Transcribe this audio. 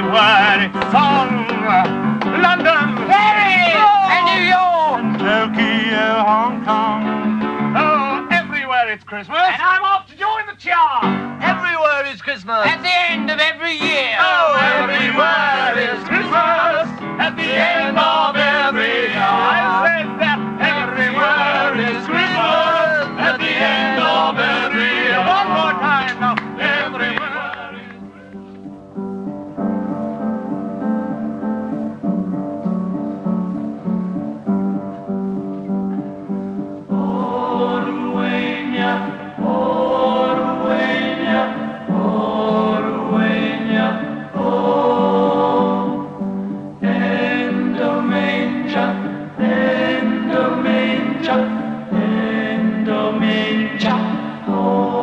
everywhere it's song. London, Paris, and New York, Tokyo, Hong Kong. Oh, everywhere it's Christmas. and I'm off to join the charm. Everywhere is Christmas. At the end of every year. Oh, everywhere is Christmas. At the end of